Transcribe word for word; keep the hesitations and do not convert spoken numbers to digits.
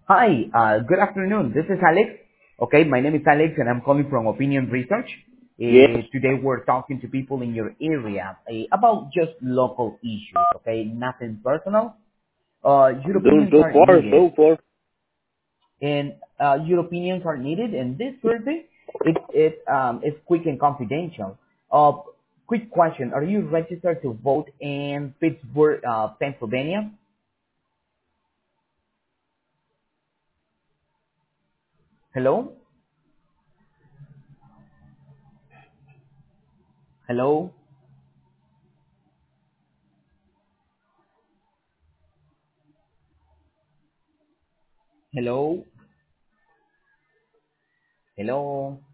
Hi, uh, good afternoon. This is Alex. Okay, my name is Alex and I'm calling from Opinion Research. Yes, Uh, today we're talking to people in your area uh, about just local issues, okay? Nothing personal. Uh, your so, opinions so are far, needed so far. and uh, your opinions are needed and this survey, it, it um, is quick and confidential. Uh, quick question, are you registered to vote in Pittsburgh, uh, Pennsylvania? Hello? Hello? Hello? Hello?